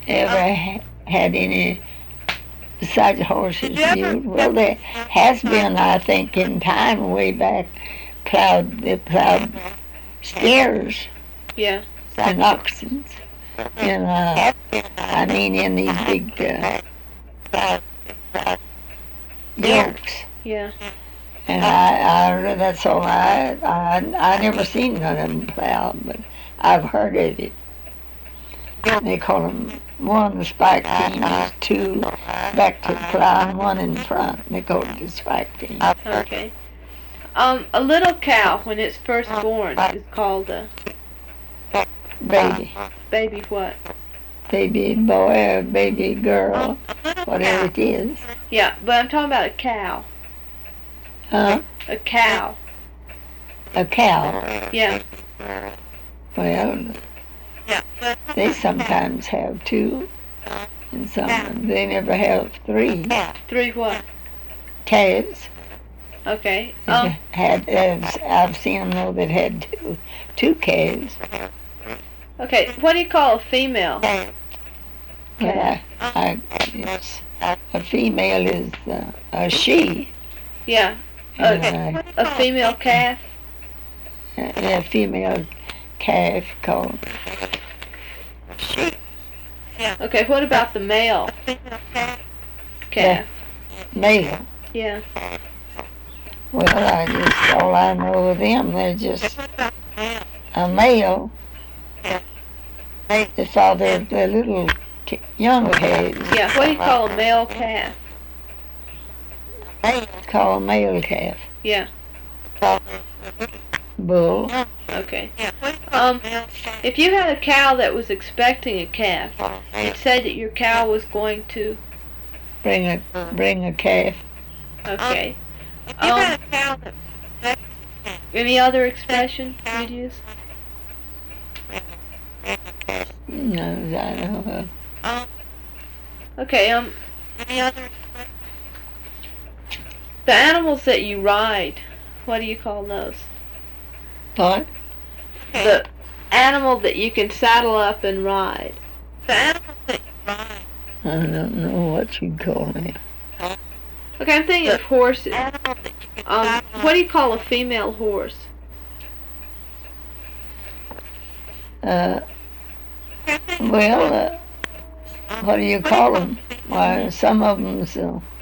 ever had any besides horses used? Well, there has been, I think, in time way back, they plowed steers Yeah. and oxen. And I mean, in these big yokes. Yeah. And that's all I never seen none of them plowed, but I've heard of it. They call them one the spike teams, two back to the plow, and one in front. They call it the spike team. Okay. A little cow when it's first born is called a Baby. baby what? Baby boy or baby girl, whatever it is. Yeah, but I'm talking about a cow. Huh? A cow. A cow. Yeah. Well, they sometimes have two, and some they never have three. Three what? Calves. Okay. I've seen them though that had two calves. Okay. What do you call a female? But it's, a female is a she. Yeah. And A female calf. a female calf called Okay. What about the male calf? male. Yeah. Well, all I know of them, they're just a male. They saw their little young calves. Yeah. What do you call a male calf? Call a male calf. Yeah. Bull. Okay. If you had a cow that was expecting a calf, you'd say that your cow was going to. Bring a calf. Okay. Any other expression you'd use? No, I don't know. Okay. The animals that you ride, what do you call those? What? The animal that you can saddle up and ride. I don't know what you call them. Okay, I'm thinking of horses. What do you call a female horse? Well, what do you call them? Why, some of them's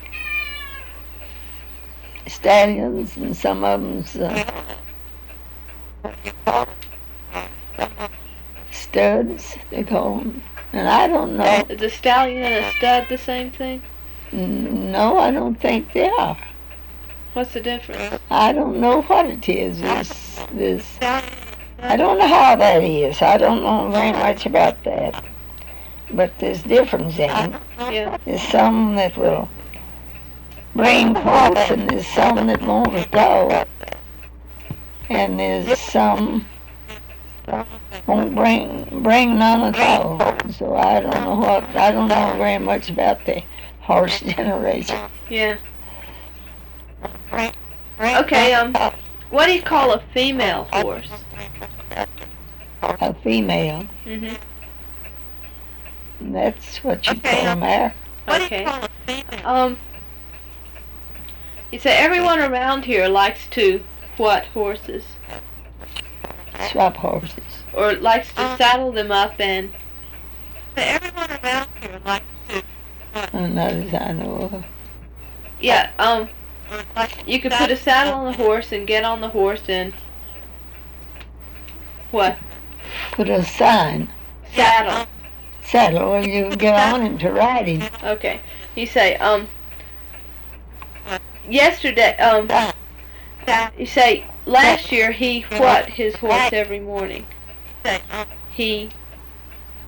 stallions, and some of them's studs, they call them. And I don't know. Is a stallion and a stud the same thing? No, I don't think they are. What's the difference? I don't know what it is. I don't know how that is. I don't know very much about that. But there's difference in them. Yeah. There's some that will bring forth, and there's some that won't go. And there's some won't bring none at all. So I don't know very much about the horse generation. Yeah. Okay, what do you call a female horse? A female. Mhm. That's what you call them there. Okay. You say everyone around here likes to what horses? Swap horses. Or likes to saddle them up and. Everyone around here likes to. Not as I know of. Yeah. You could put a saddle on the horse and get on the horse and. What? Put a sign. Saddle. Saddle, well, you get on him to ride him. Okay. You say, yesterday, you say, last year he what his horse every morning? He